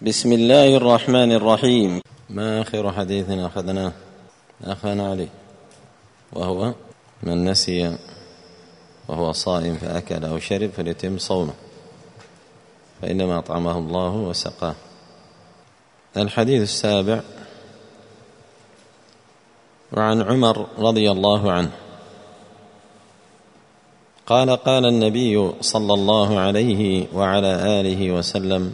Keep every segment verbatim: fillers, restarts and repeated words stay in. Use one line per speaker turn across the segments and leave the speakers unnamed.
بسم الله الرحمن الرحيم. ما آخر حديث أخذناه أخذنا عليه، وهو من نسي وهو صائم فأكل أو شرب فليتم صومه، فإنما أطعمه الله وسقاه. الحديث السابع: وعن عمر رضي الله عنه قال: قال النبي صلى الله عليه وعلى آله وسلم: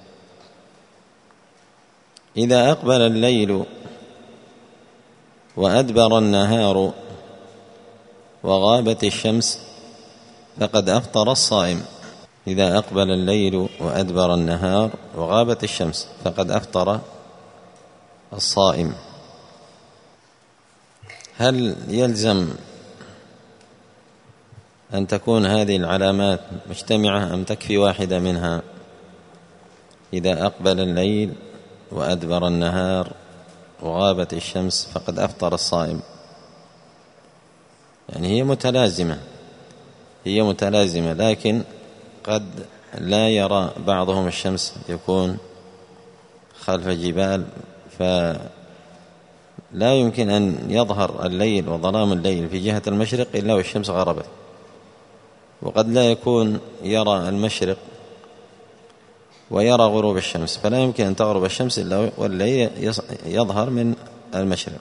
إذا أقبل الليل وأدبر النهار وغابت الشمس فقد أفطر الصائم. إذا أقبل الليل وأدبر النهار وغابت الشمس فقد أفطر الصائم. هل يلزم أن تكون هذه العلامات مجتمعة أم تكفي واحدة منها؟ إذا أقبل الليل وأدبر النهار وغابت الشمس فقد أفطر الصائم، يعني هي متلازمة هي متلازمة لكن قد لا يرى بعضهم الشمس، يكون خلف جبال فلا يمكن أن يظهر الليل وظلام الليل في جهة المشرق إلا والشمس غربت، وقد لا يكون يرى المشرق ويرى غروب الشمس، فلا يمكن أن تغرب الشمس إلا والليل يظهر من المشرق.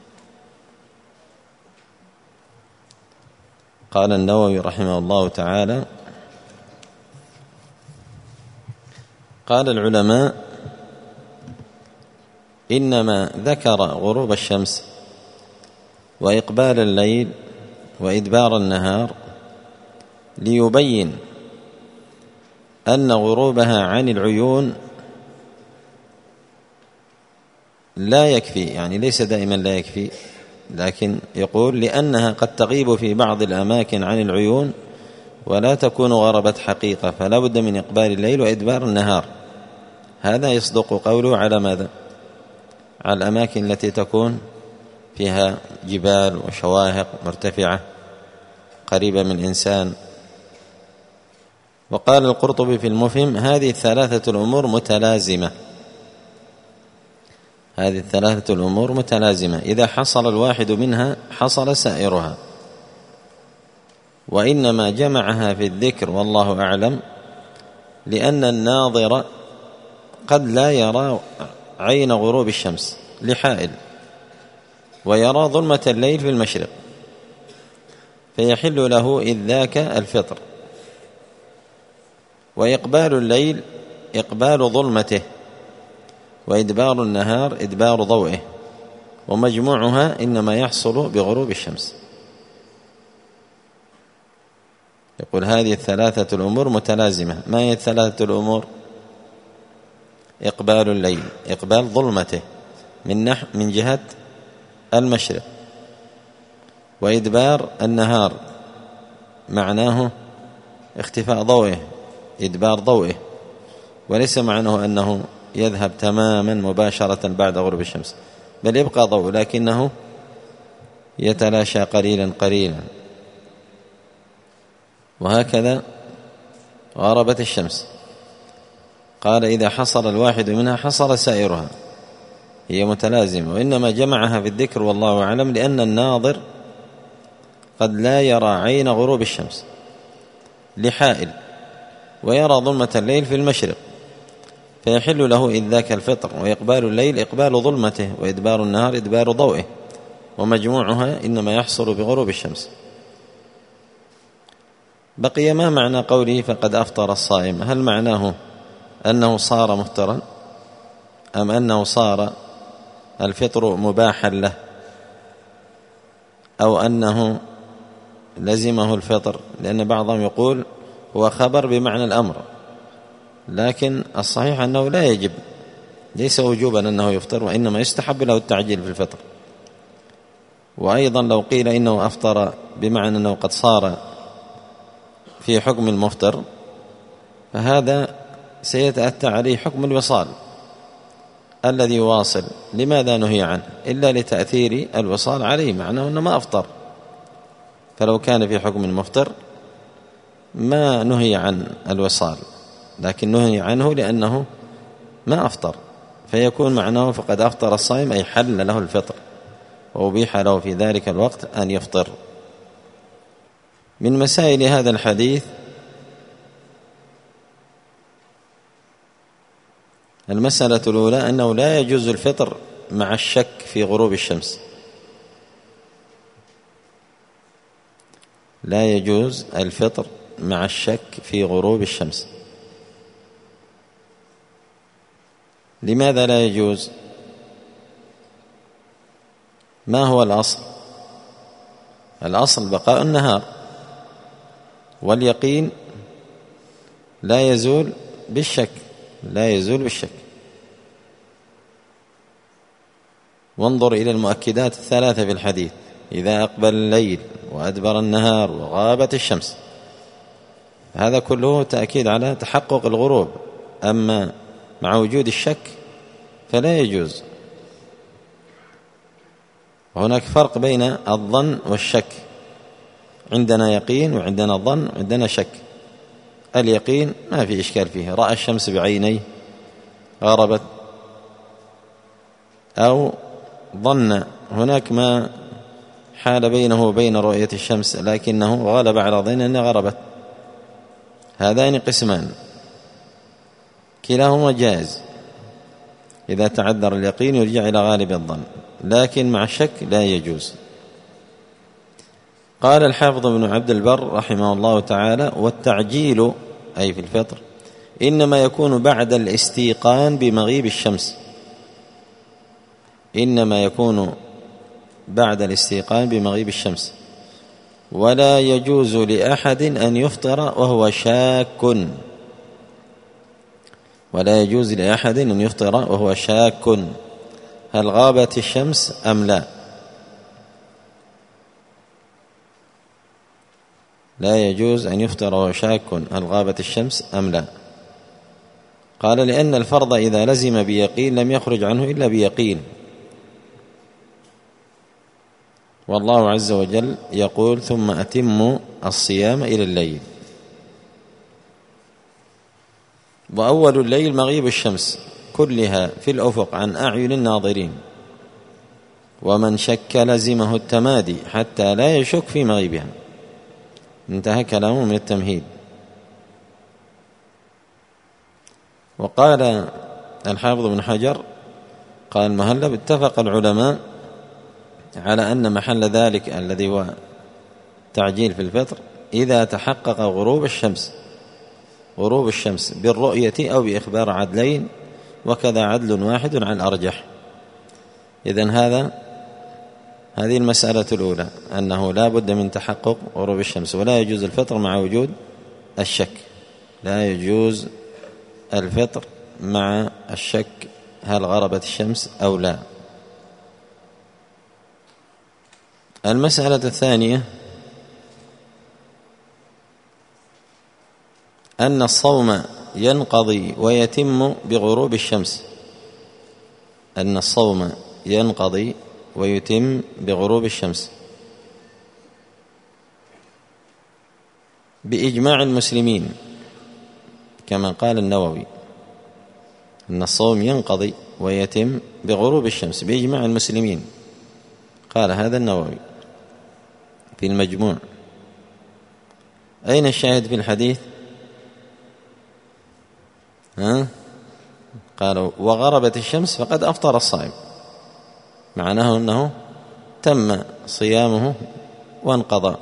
قال النووي رحمه الله تعالى: قال العلماء: إنما ذكر غروب الشمس وإقبال الليل وإدبار النهار ليبين أن غروبها عن العيون لا يكفي، يعني ليس دائما لا يكفي، لكن يقول لأنها قد تغيب في بعض الأماكن عن العيون ولا تكون غربت حقيقة، فلا بد من إقبال الليل وإدبار النهار. هذا يصدق قوله على ماذا؟ على الأماكن التي تكون فيها جبال وشواهق مرتفعة قريبة من الإنسان. وقال القرطبي في المفهم: هذه الثلاثة الأمور متلازمة هذه الثلاثة الأمور متلازمة إذا حصل الواحد منها حصل سائرها، وإنما جمعها في الذكر والله أعلم لأن الناظر قد لا يرى عين غروب الشمس لحائل ويرى ظلمة الليل في المشرق، فيحل له إذ ذاك الفطر. وإقبال الليل إقبال ظلمته، وإدبار النهار إدبار ضوئه، ومجموعها إنما يحصل بغروب الشمس. يقول هذه الثلاثة الأمور متلازمة. ما هي الثلاثة الأمور؟ إقبال الليل إقبال ظلمته من نح من جهة المشرق، وإدبار النهار معناه اختفاء ضوئه إدبار ضوئه، وليس معناه أنه يذهب تماما مباشرة بعد غروب الشمس، بل يبقى ضوء لكنه يتلاشى قليلا قليلا. وهكذا غربت الشمس، قال إذا حصل الواحد منها حصل سائرها، هي متلازمة، وإنما جمعها في الذكر والله أعلم لأن الناظر قد لا يرى عين غروب الشمس لحائل ويرى ظلمة الليل في المشرق، فيحل له إذ ذاك الفطر. وإقبال الليل إقبال ظلمته، وإدبار النهار إدبار ضوئه، ومجموعها إنما يحصل بغروب الشمس. بقي ما معنى قوله فقد أفطر الصائم؟ هل معناه أنه صار مفطرا أم أنه صار الفطر مباحا له، أو أنه لزمه الفطر؟ لأن بعضهم يقول هو خبر بمعنى الأمر، لكن الصحيح أنه لا يجب، ليس وجوبا أنه يفطر، وإنما يستحب له التعجيل في الفطر. وأيضا لو قيل إنه أفطر بمعنى أنه قد صار في حكم المفطر، فهذا سيتأتى عليه حكم الوصال الذي يواصل. لماذا نهي عنه؟ إلا لتأثير الوصال عليه، معناه أنه ما أفطر. فلو كان في حكم المفطر ما نهي عن الوصال، لكن نهي عنه لأنه ما أفطر، فيكون معناه فقد أفطر الصائم أي حل له الفطر وأبيح له في ذلك الوقت أن يفطر. من مسائل هذا الحديث المسألة الأولى أنه لا يجوز الفطر مع الشك في غروب الشمس، لا يجوز الفطر مع الشك في غروب الشمس. لماذا لا يجوز؟ ما هو الأصل؟ الأصل بقاء النهار، واليقين لا يزول بالشك، لا يزول بالشك. وانظر إلى المؤكدات الثلاثة في الحديث: إذا أقبل الليل وأدبر النهار وغابت الشمس، هذا كله تأكيد على تحقق الغروب. أما مع وجود الشك فلا يجوز. وهناك فرق بين الظن والشك، عندنا يقين وعندنا ظن وعندنا شك. اليقين ما في إشكال فيه، رأى الشمس بعينيه غربت، أو ظن هناك ما حال بينه وبين رؤية الشمس لكنه غلب على ظن أنها غربت. هذان قسمان كلاهما جائز، إذا تعذر اليقين يرجع إلى غالب الظن، لكن مع الشك لا يجوز. قال الحافظ ابن عبد البر رحمه الله تعالى: والتعجيل أي في الفطر إنما يكون بعد الاستيقان بمغيب الشمس، إنما يكون بعد الاستيقان بمغيب الشمس، ولا يجوز لأحد أن يفطر وهو شاك، ولا يجوز لأحد أن يفطر وهو شاك هل غابت الشمس أم لا. لا يجوز أن يفطر وهو شاك هل غابت الشمس أم لا. قال: لأن الفرض إذا لزم بيقين لم يخرج عنه إلا بيقين، والله عز وجل يقول: ثم أتموا الصيام إلى الليل. وأول الليل مغيب الشمس كلها في الأفق عن أعين الناظرين، ومن شك لزمه التمادي حتى لا يشك في مغيبها. انتهى كلامه من التمهيد. وقال الحافظ بن حجر قال المهلب: اتفق العلماء على أن محل ذلك الذي هو تعجيل في الفطر إذا تحقق غروب الشمس غروب الشمس بالرؤية أو بإخبار عدلين، وكذا عدل واحد عن الأرجح. إذن هذا هذه المسألة الأولى، أنه لا بد من تحقق غروب الشمس، ولا يجوز الفطر مع وجود الشك، لا يجوز الفطر مع الشك هل غربت الشمس أو لا. المسألة الثانية أن الصوم ينقضي ويتم بغروب الشمس، أن الصوم ينقضي ويتم بغروب الشمس بإجماع المسلمين، كما قال النووي أن الصوم ينقضي ويتم بغروب الشمس بإجماع المسلمين، قال هذا النووي في المجموع. أين الشاهد في الحديث؟ ها؟ قالوا: وغربت الشمس فقد أفطر الصائم، معناه أنه تم صيامه وانقضى.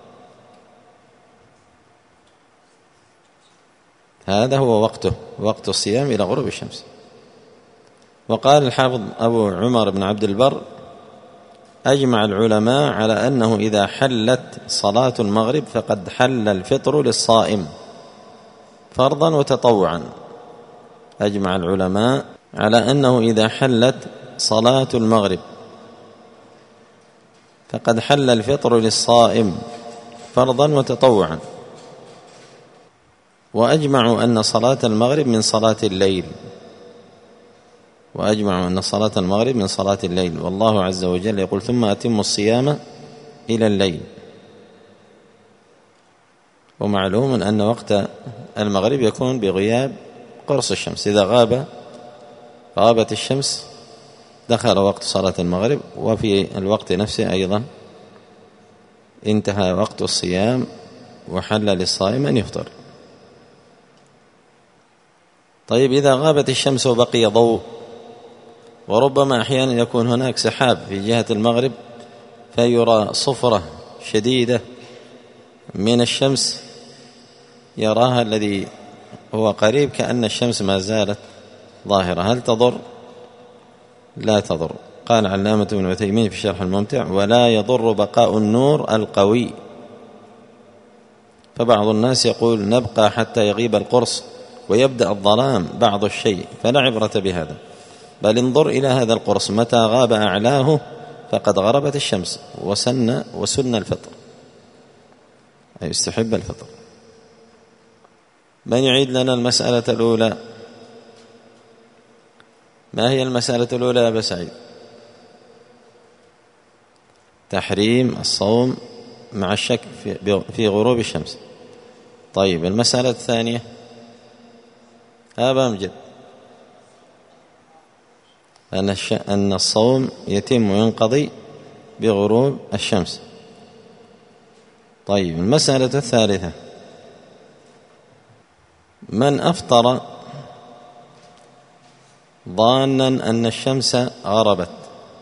هذا هو وقته، وقت الصيام إلى غروب الشمس. وقال الحافظ أبو عمر بن عبد البر: أجمع العلماء على أنه إذا حلت صلاة المغرب فقد حل الفطر للصائم فرضا وتطوعا. أجمع العلماء على أنه إذا حلت صلاة المغرب فقد حل الفطر للصائم فرضا وتطوعا. وأجمعوا أن صلاة المغرب من صلاة الليل، وأجمعوا أن صلاة المغرب من صلاة الليل، والله عز وجل يقول: ثم أتموا الصيام إلى الليل. ومعلوم أن وقت المغرب يكون بغياب قرص الشمس، إذا غاب غابت الشمس دخل وقت صلاة المغرب، وفي الوقت نفسه أيضا انتهى وقت الصيام وحل للصائم أن يفطر. طيب إذا غابت الشمس وبقي ضوء، وربما أحيانا يكون هناك سحاب في جهة المغرب فيرى صفرة شديدة من الشمس يراها الذي هو قريب كأن الشمس ما زالت ظاهرة، هل تضر؟ لا تضر. قال علامة ابن عثيمين في شرح الممتع: ولا يضر بقاء النور القوي. فبعض الناس يقول نبقى حتى يغيب القرص ويبدأ الظلام بعض الشيء، فلا عبرة بهذا، بل انظر إلى هذا القرص متى غاب أعلاه فقد غربت الشمس، وسن وسن الفطر، أي يستحب الفطر. من يعيد لنا المسألة الأولى؟ ما هي المسألة الأولى يا أبا سعيد؟ تحريم الصوم مع الشك في غروب الشمس. طيب المسألة الثانية أبا أمجد؟ أن أن الصوم يتم وينقضي بغروب الشمس. طيب المسألة الثالثة: من أفطر ظانا أن الشمس غربت،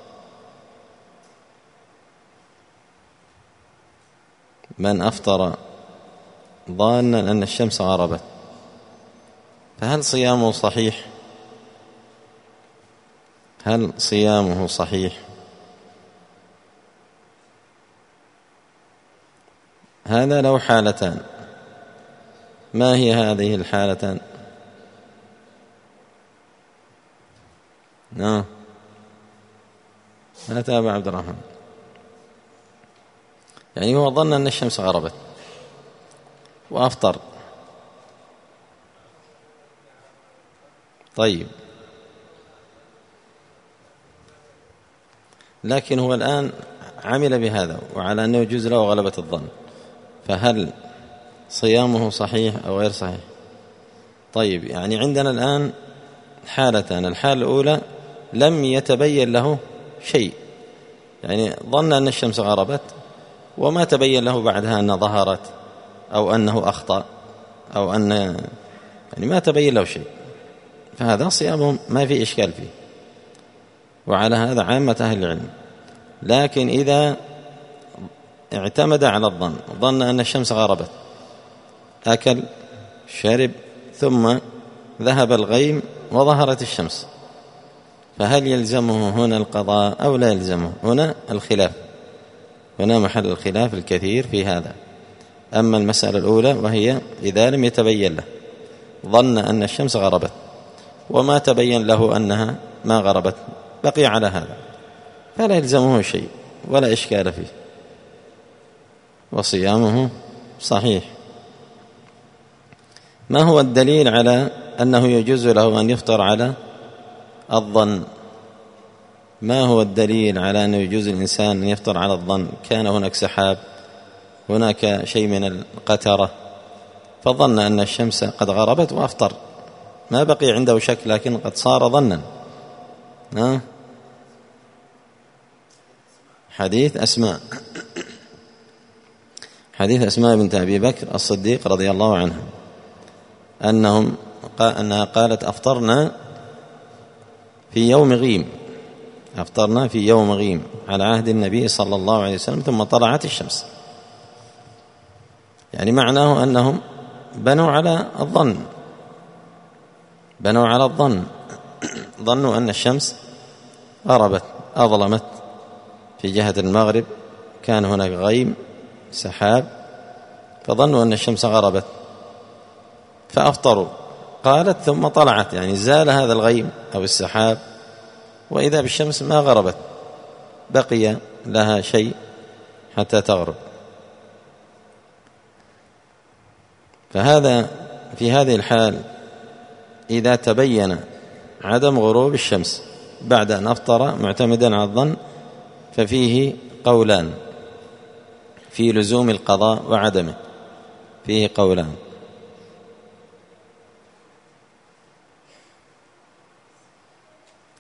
من أفطر ظانا أن الشمس غربت، فهل صيامه صحيح؟ هل صيامه صحيح؟ هذا له حالتان. ما هي هذه الحالتان؟ نعم، لا تابع عبد الرحمن. يعني هو ظن أن الشمس غربت وأفطر. طيب، لكن هو الآن عمل بهذا وعلى أنه يجوز له غلبة الظن، فهل صيامه صحيح أو غير صحيح؟ طيب، يعني عندنا الآن حالتان. الحالة الأولى لم يتبين له شيء، يعني ظن أن الشمس غربت وما تبين له بعدها أن ظهرت أو أنه أخطأ أو أن يعني ما تبين له شيء، فهذا صيامه ما في إشكال فيه، وعلى هذا عامة أهل العلم. لكن إذا اعتمد على الظن، ظن أن الشمس غربت، أكل شرب ثم ذهب الغيم وظهرت الشمس، فهل يلزمه هنا القضاء أو لا يلزمه؟ هنا الخلاف، هنا محل الخلاف الكثير في هذا. أما المسألة الأولى وهي إذا لم يتبين له، ظن أن الشمس غربت وما تبين له أنها ما غربت، بقي على هذا، فلا يلزمه شيء ولا إشكال فيه، وصيامه صحيح. ما هو الدليل على أنه يجوز له أن يفطر على الظن؟ ما هو الدليل على أنه يجوز الإنسان أن يفطر على الظن؟ كان هناك سحاب، هناك شيء من القترة، فظن أن الشمس قد غربت وأفطر، ما بقي عنده شك لكن قد صار ظنا. ها؟ حديث أسماء، حديث أسماء بنت أبي بكر الصديق رضي الله عنها أنهم أنها قالت: أفطرنا في يوم غيم، أفطرنا في يوم غيم على عهد النبي صلى الله عليه وسلم ثم طلعت الشمس. يعني معناه أنهم بنوا على الظن، بنوا على الظن، ظنوا أن الشمس غربت، أظلمت في جهة المغرب، كان هناك غيم سحاب، فظنوا أن الشمس غربت فأفطروا. قالت: ثم طلعت، يعني زال هذا الغيم أو السحاب وإذا بالشمس ما غربت، بقي لها شيء حتى تغرب. فهذا في هذه الحال إذا تبين عدم غروب الشمس بعد أن أفطر معتمدا على الظن، ففيه قولان في لزوم القضاء وعدمه، فيه قولان.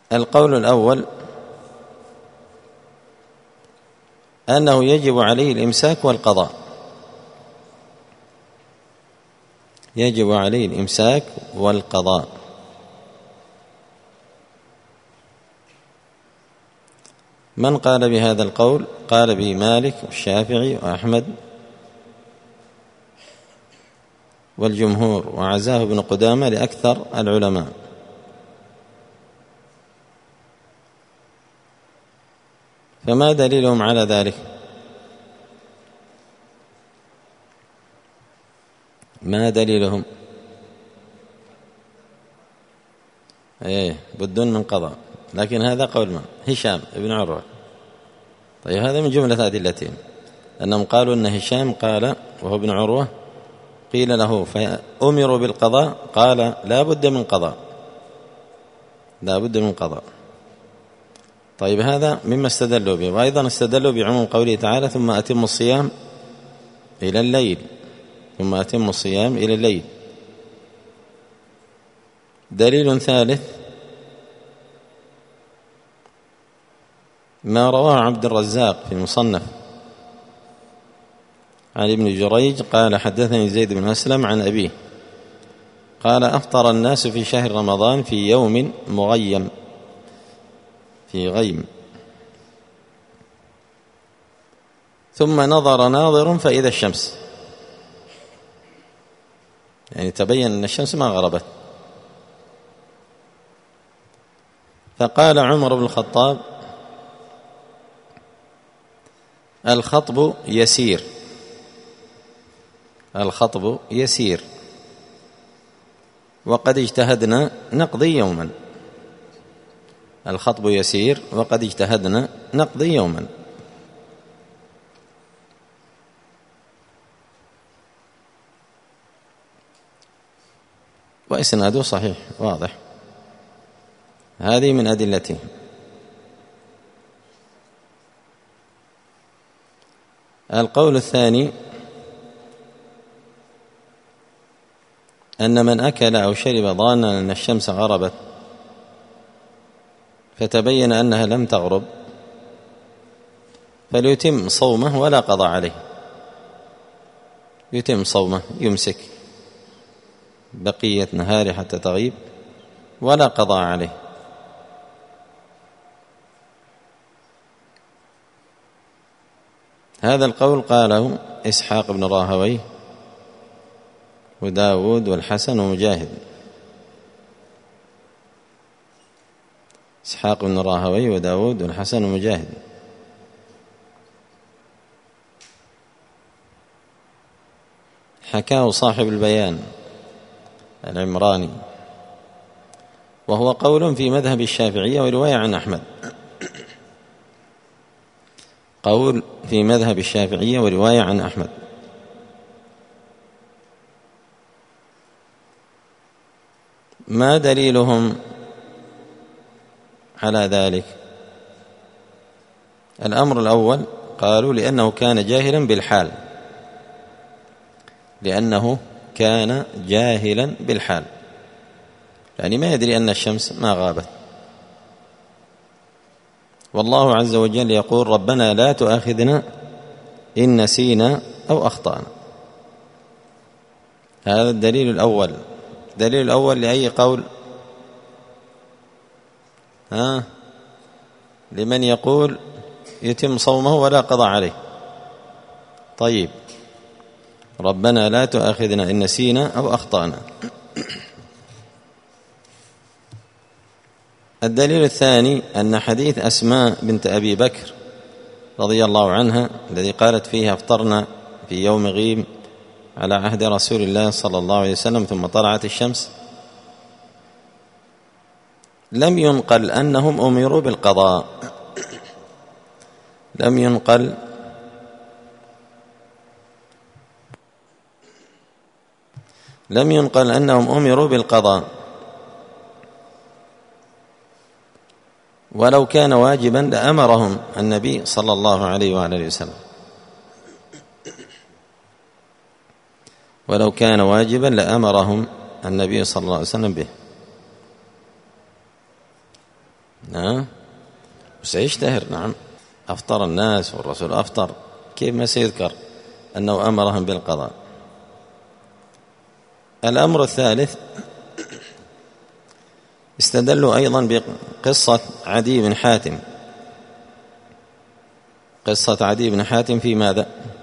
القول الأول أنه يجب عليه الإمساك والقضاء، يجب عليه الإمساك والقضاء. من قال بهذا القول؟ قال به مالك والشافعي وأحمد والجمهور، وعزاه ابن قدامة لأكثر العلماء. فما دليلهم على ذلك؟ ما دليلهم؟ ايه بدون من قضاء، لكن هذا قول ما هشام ابن عروة. طيب هذا من جملة أدلتهم، أنهم قالوا أن هشام قال وهو ابن عروة قيل له فأمروا بالقضاء قال لا بد من قضاء، لا بد من قضاء. طيب هذا مما استدلوا به. وأيضا استدلوا بعموم قوله تعالى ثم أتموا الصيام إلى الليل، ثم أتموا الصيام إلى الليل. دليل ثالث ما رواه عبد الرزاق في المصنف عن ابن جريج قال حدثني زيد بن أسلم عن أبيه قال أفطر الناس في شهر رمضان في يوم مغيم، في غيم، ثم نظر ناظر فإذا الشمس، يعني تبين أن الشمس ما غربت. فقال عمر بن الخطاب الخطب يسير، الخطب يسير وقد اجتهدنا نقضي يوما، الخطب يسير وقد اجتهدنا نقضي يوما. وإسناده صحيح واضح. هذه من أدلته. القول الثاني أن من أكل أو شرب ظانا أن الشمس غربت فتبين أنها لم تغرب فليتم صومه ولا قضاء عليه، يتم صومه، يمسك بقية نهاره حتى تغيب ولا قضاء عليه. هذا القول قاله إسحاق بن راهويه وداود والحسن ومجاهد. إسحاق بن راهويه وداود والحسن ومجاهد. حكاه صاحب البيان العمراني، وهو قول في مذهب الشافعية ورواية عن أحمد، قول في مذهب الشافعية ورواية عن أحمد. ما دليلهم على ذلك؟ الأمر الأول قالوا لأنه كان جاهلا بالحال، لأنه كان جاهلا بالحال، يعني ما يدري أن الشمس ما غابت. والله عز وجل يقول ربنا لا تؤاخذنا إن نسينا أو أخطأنا. هذا الدليل الأول. الدليل الأول لأي قول؟ ها؟ لمن يقول يتم صومه ولا قضاء عليه. طيب ربنا لا تؤاخذنا إن نسينا أو أخطأنا. الدليل الثاني أن حديث أسماء بنت أبي بكر رضي الله عنها الذي قالت فيه أفطرنا في يوم غيم على عهد رسول الله صلى الله عليه وسلم ثم طلعت الشمس، لم ينقل أنهم أمروا بالقضاء، لم ينقل لم ينقل أنهم أمروا بالقضاء، ولو كان واجبا لأمرهم النبي صلى الله عليه وآله وسلم، ولو كان واجبا لأمرهم النبي صلى الله عليه وسلم به. نعم وسيشتهر. نعم أفطر الناس والرسول أفطر، كيف ما سيذكر أنه أمرهم بالقضاء؟ الأمر الثالث استدلوا أيضا بقصة عدي بن حاتم. قصة عدي بن حاتم في ماذا؟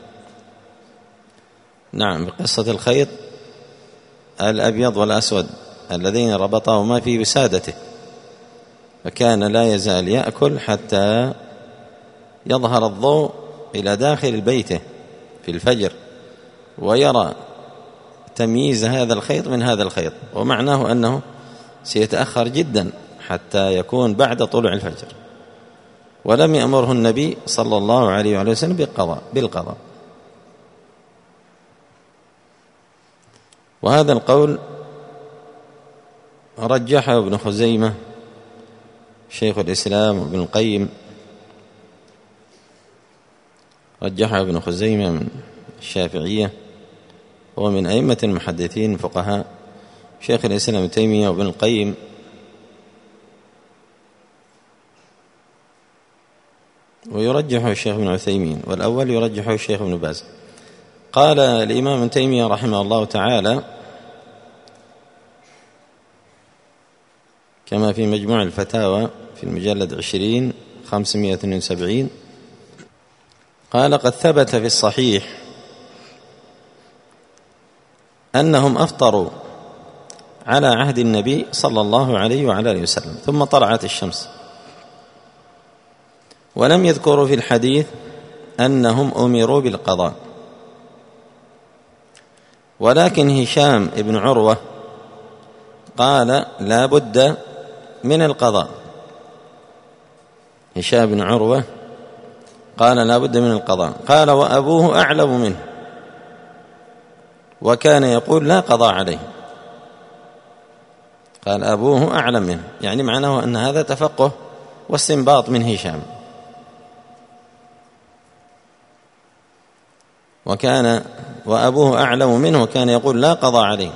نعم بقصة الخيط الأبيض والأسود الذين ربطهما في وسادته، فكان لا يزال يأكل حتى يظهر الضوء إلى داخل بيته في الفجر ويرى تمييز هذا الخيط من هذا الخيط، ومعناه أنه سيتأخر جدا حتى يكون بعد طلوع الفجر، ولم يأمره النبي صلى الله عليه وآله وسلم بالقضاء بالقضاء وهذا القول رجحه ابن خزيمة شيخ الإسلام وابن القيم، رجحه ابن خزيمة من الشافعية ومن أئمة المحدثين فقهاء، شيخ الإسلام ابن تيمية وابن القيم، ويرجحه الشيخ ابن عثيمين، والأول يرجحه الشيخ ابن باز. قال الإمام ابن تيمية رحمه الله تعالى كما في مجموع الفتاوى في المجلد عشرين خمسمائة واثنين وسبعين، قال قد ثبت في الصحيح أنهم أفطروا على عهد النبي صلى الله عليه وعلى آله وسلم ثم طلعت الشمس، ولم يذكروا في الحديث أنهم أمروا بالقضاء، ولكن هشام بن عروة قال لا بد من القضاء. هشام بن عروة قال لا بد من القضاء، قال وأبوه أعلم منه وكان يقول لا قضاء عليه. قال أبوه أعلم منه، يعني معناه أن هذا تفقه واستنباط من هشام، وكان وأبوه أعلم منه وكان يقول لا قضاء عليه.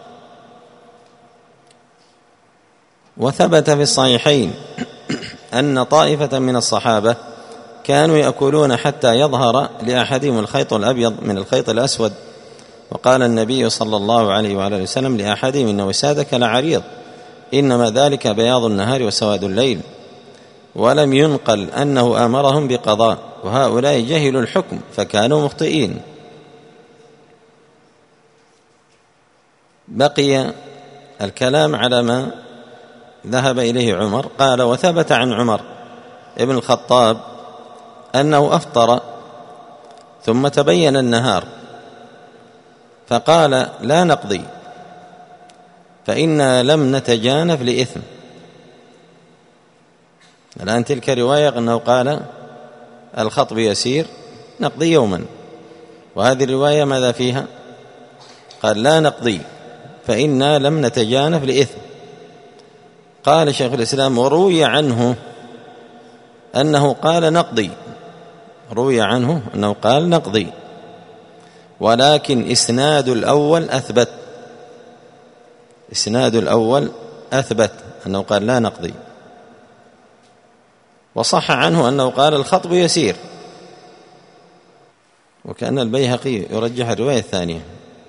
وثبت في الصحيحين أن طائفة من الصحابة كانوا يأكلون حتى يظهر لأحدهم الخيط الأبيض من الخيط الأسود، وقال النبي صلى الله عليه وعلى وسلم لأحدهم إن وسادك لعريض إنما ذلك بياض النهار وسواد الليل، ولم ينقل أنه أمرهم بقضاء، وهؤلاء جهلوا الحكم فكانوا مخطئين. بقي الكلام على ما ذهب إليه عمر. قال وثبت عن عمر ابن الخطاب أنه أفطر ثم تبين النهار فقال لا نقضي فإنا لم نتجانف لإثم. الآن تلك رواية أنه قال الخطب يسير نقضي يوما، وهذه الرواية ماذا فيها؟ قال لا نقضي فإنا لم نتجانف لإثم. قال شيخ الإسلام وروي عنه أنه قال نقضي، روي عنه أنه قال نقضي، ولكن إسناد الأول أثبت، إسناد الأول أثبت أنه قال لا نقضي، وصح عنه أنه قال الخطب يسير، وكأن البيهقي يرجح الرواية الثانية.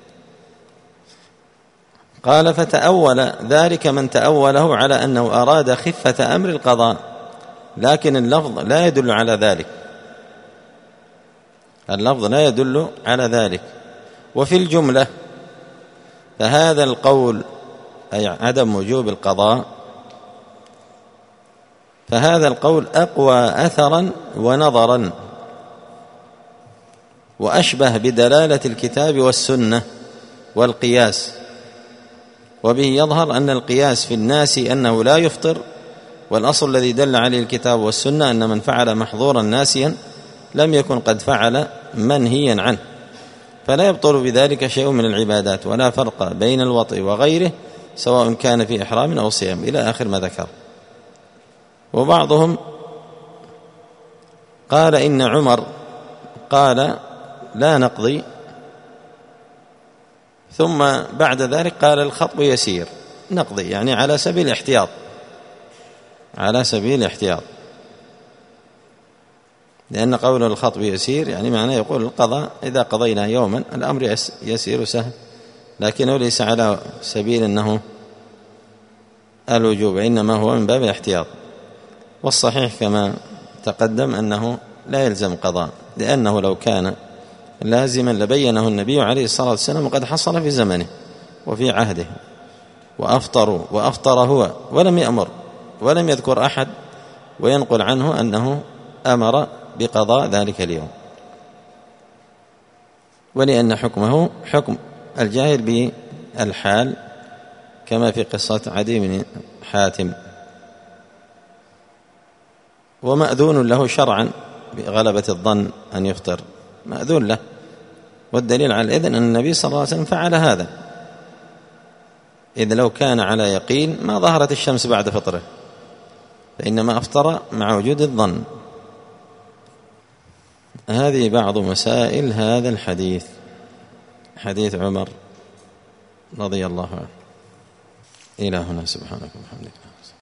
قال فتأول ذلك من تأوله على أنه أراد خفة أمر القضاء، لكن اللفظ لا يدل على ذلك، اللفظ لا يدل على ذلك. وفي الجملة فهذا القول أي عدم وجوب القضاء، فهذا القول أقوى أثرا ونظرا وأشبه بدلالة الكتاب والسنة والقياس، وبه يظهر أن القياس في الناس أنه لا يفطر، والأصل الذي دل عليه الكتاب والسنة أن من فعل محظورا ناسيا لم يكن قد فعل منهيا عنه، فلا يبطل بذلك شيء من العبادات، ولا فرق بين الوطء وغيره سواء كان في إحرام أو صيام، إلى آخر ما ذكر. وبعضهم قال إن عمر قال لا نقضي، ثم بعد ذلك قال الخطب يسير نقضي، يعني على سبيل الاحتياط، على سبيل الاحتياط، لأن قول الخطب يسير يعني معناه يقول القضاء إذا قضينا يوما الأمر يسير سهل، لكنه ليس على سبيل أنه الوجوب، إنما هو من باب الاحتياط. والصحيح كما تقدم أنه لا يلزم قضاء، لأنه لو كان لازما لبينه النبي عليه الصلاة والسلام وقد حصل في زمنه وفي عهده، وأفطروا وأفطر هو ولم يأمر ولم يذكر أحد وينقل عنه أنه أمر بقضاء ذلك اليوم، ولأن حكمه حكم الجاهل بالحال كما في قصة عدي بن حاتم. ومأذون له شرعا بغلبة الظن أن يفطر، مأذون له، والدليل على الإذن أن النبي صلى الله عليه وسلم فعل هذا، إذ لو كان على يقين ما ظهرت الشمس بعد فطره، فإنما أفطر مع وجود الظن. هذه بعض مسائل هذا الحديث، حديث عمر رضي الله عنه. إلى هنا، سبحانك وبحمدك.